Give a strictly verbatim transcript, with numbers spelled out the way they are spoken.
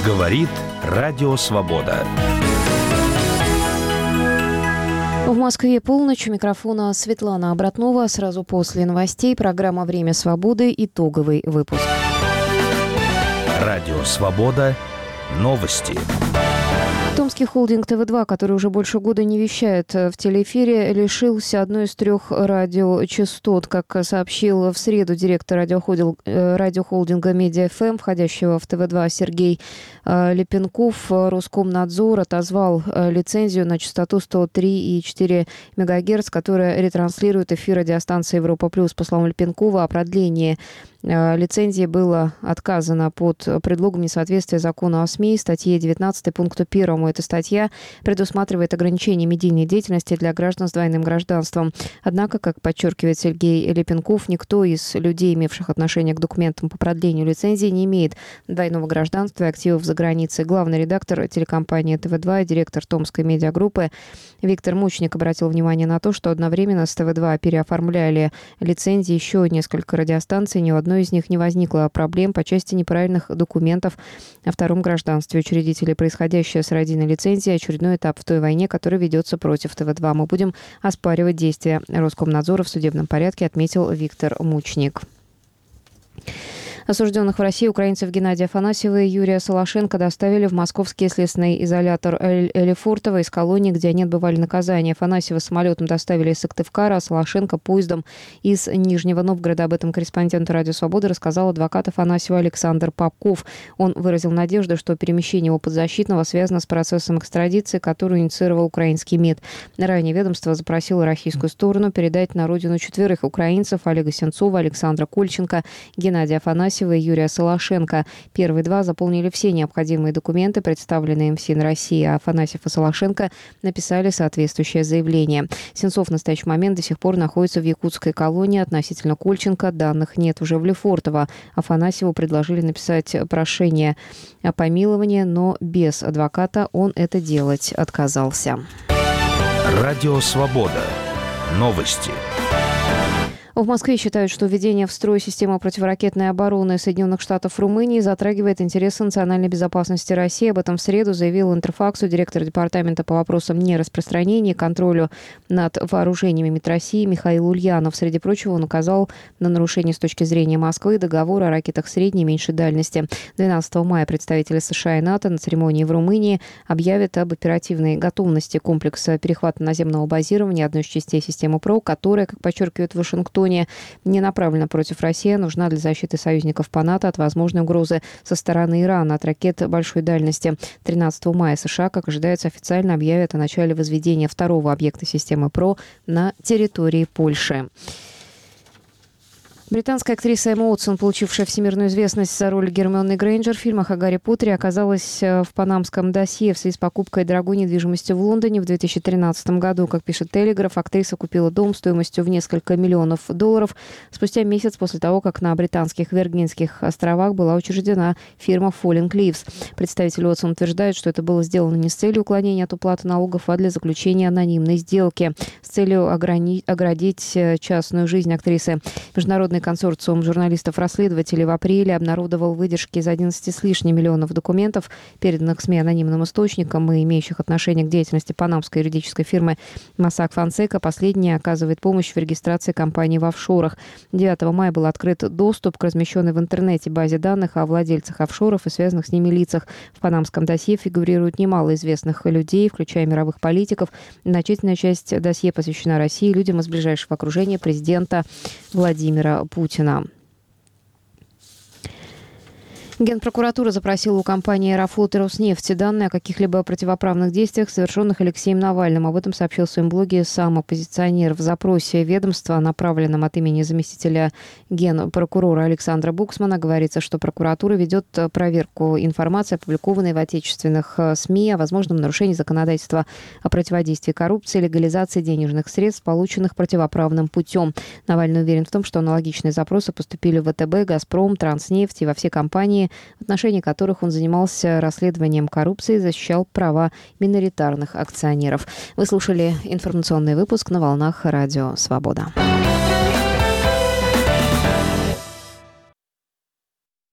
Говорит Радио Свобода. В Москве полночь. У микрофона Светлана Обратнова. Сразу после новостей программа «Время свободы». Итоговый выпуск. Радио Свобода. Новости. Томский холдинг тэ вэ два, который уже больше года не вещает в телеэфире, лишился одной из трех радиочастот. Как сообщил в среду директор радиохолдинга, радиохолдинга Медиа эф эм, входящего в тэ вэ два, Сергей Лепенков, Роскомнадзор отозвал лицензию на частоту сто три и четыре мегагерца, которая ретранслирует эфир радиостанции «Европа плюс». По словам Лепенкова, о продлении лицензии было отказано под предлогом несоответствия закону о СМИ. Статье девятнадцать пункту первому. Эта статья предусматривает ограничение медийной деятельности для граждан с двойным гражданством. Однако, как подчеркивает Сергей Лепенков, никто из людей, имевших отношение к документам по продлению лицензии, не имеет двойного гражданства и активов за границей. Главный редактор телекомпании тэ вэ два и директор Томской медиагруппы Виктор Мучник обратил внимание на то, что одновременно с тэ вэ два переоформляли лицензии еще несколько радиостанций. Ни у одной из них не возникло проблем по части неправильных документов о втором гражданстве учредителей. Происходящее с родиной лицензии — очередной этап в той войне, которая ведется против тэ вэ два. Мы будем оспаривать действия Роскомнадзора в судебном порядке, отметил Виктор Мучник. Осужденных в России украинцев Геннадия Афанасьева и Юрия Солошенко доставили в московский следственный изолятор Лефортово из колонии, где они отбывали наказание. Афанасьева самолетом доставили из Сыктывкара, а Солошенко поездом из Нижнего Новгорода. Об этом корреспонденту Радио Свобода рассказал адвокат Афанасьева Александр Попков. Он выразил надежду, что перемещение его подзащитного связано с процессом экстрадиции, который инициировал украинский МИД. Ранее ведомство запросило российскую сторону передать на родину четверых украинцев: Олега Сенцова, Александра Кольченко, Геннадия Афанасьева и Юрия Солошенко. Первые два заполнили все необходимые документы, представленные им в СИН России, а Афанасьев и Солошенко написали соответствующее заявление. Сенцов в настоящий момент до сих пор находится в якутской колонии. Относительно Кольченко данных нет уже в Лефортово. Афанасьеву предложили написать прошение о помиловании, но без адвоката он это делать отказался. Радио Свобода. Новости. В Москве считают, что введение в строй системы противоракетной обороны Соединенных Штатов в Румынии затрагивает интересы национальной безопасности России. Об этом в среду заявил Интерфаксу директор департамента по вопросам нераспространения и контролю над вооружениями МИД России Михаил Ульянов. Среди прочего, он указал на нарушение с точки зрения Москвы договора о ракетах средней и меньшей дальности. двенадцатого мая представители США и НАТО на церемонии в Румынии объявят об оперативной готовности комплекса перехвата наземного базирования одной из частей системы ПРО, которая, как подчеркивает Вашингтон, не направлена против России, а нужна для защиты союзников по НАТО от возможной угрозы со стороны Ирана от ракет большой дальности. тринадцатого мая США, как ожидается, официально объявят о начале возведения второго объекта системы ПРО на территории Польши. Британская актриса Эмма Уотсон, получившая всемирную известность за роль Гермионы Грейнджер в фильмах о Гарри Поттере, оказалась в панамском досье в связи с покупкой дорогой недвижимости в Лондоне в две тысячи тринадцатом году. Как пишет Телеграф, актриса купила дом стоимостью в несколько миллионов долларов спустя месяц после того, как на британских Виргинских островах была учреждена фирма Falling Leaves. Представитель Уотсон утверждает, что это было сделано не с целью уклонения от уплаты налогов, а для заключения анонимной сделки с целью ограни- оградить частную жизнь актрисы. Международный консорциум журналистов-расследователей в апреле обнародовал выдержки из одиннадцати с лишним миллионов документов, переданных СМИ анонимным источникам и имеющих отношение к деятельности панамской юридической фирмы Mossack Fonseca. Последняя оказывает помощь в регистрации компаний в офшорах. девятого мая был открыт доступ к размещенной в интернете базе данных о владельцах офшоров и связанных с ними лицах. В панамском досье фигурирует немало известных людей, включая мировых политиков. Значительная часть досье посвящена России и людям из ближайшего окружения президента Владимира Путина. Генпрокуратура запросила у компании «Аэрофлот» и «Роснефти» данные о каких-либо противоправных действиях, совершенных Алексеем Навальным. Об этом сообщил в своем блоге сам оппозиционер. В запросе ведомства, направленном от имени заместителя генпрокурора Александра Буксмана, говорится, что прокуратура ведет проверку информации, опубликованной в отечественных СМИ, о возможном нарушении законодательства о противодействии коррупции, легализации денежных средств, полученных противоправным путем. Навальный уверен в том, что аналогичные запросы поступили в ВТБ, «Газпром», «Транснефть» и во все компании, в отношении которых он занимался расследованием коррупции и защищал права миноритарных акционеров. Вы слушали информационный выпуск на волнах Радио Свобода.